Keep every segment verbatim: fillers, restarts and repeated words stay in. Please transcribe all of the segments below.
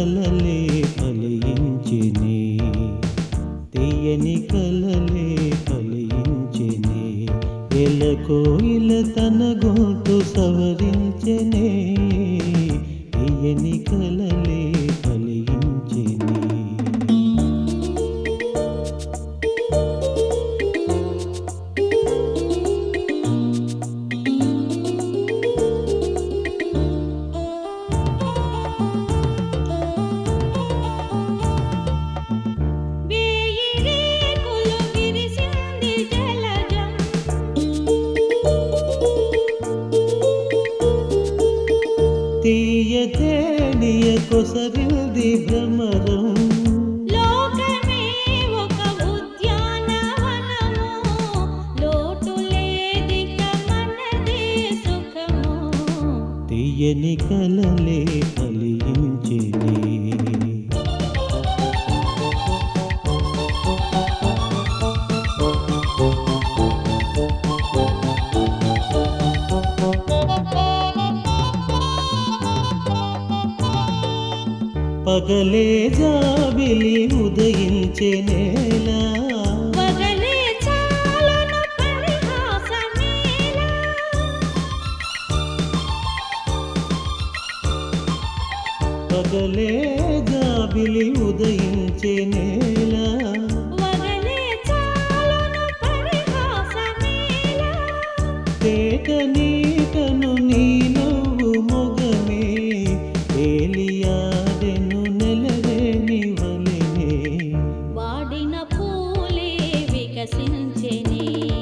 కలలే ఫలించెనే, తీయని కలలే ఫలించెనే, ఎలకోయిల తన గొంతు సవరించెనే, తీయని కలలే ఫలించెనే. తీయతేనియ కొసరింది భ్రమరం, లోకమే ఒక ఉద్యానవనము, లోటు లేదిక మనదే సుఖము. తీయని కలలే ఫలించెనే. పగలే జాబిలి ఉదయించెనేలా, పగలే చాలును పరిహాసమేలా. పగలే జాబిలి ఉదయించెనేలా, పగలే చాలును పరిహాసమేలా. తేట నీటను నీ నవ్వు మొగమే, తేలియాడెను నెలరేని వలెనే, వాడిన పూలే వికసించెనే.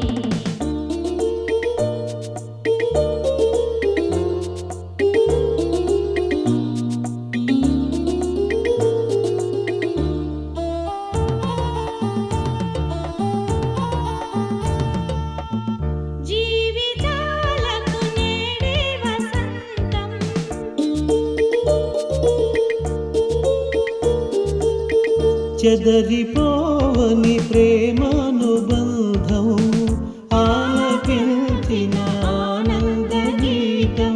జీవితాలకు నేడే వసంతం, చెదరిపోవని ప్రేమానుబంధం, ఆలపించిన ఆనంద గీతం,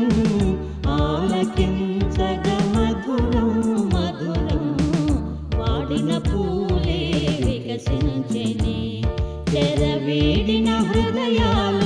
ఆలకించగ మధురం మధురం. వాడిన పూలే వికసించెనే, చెరవేడిన హృదయాలు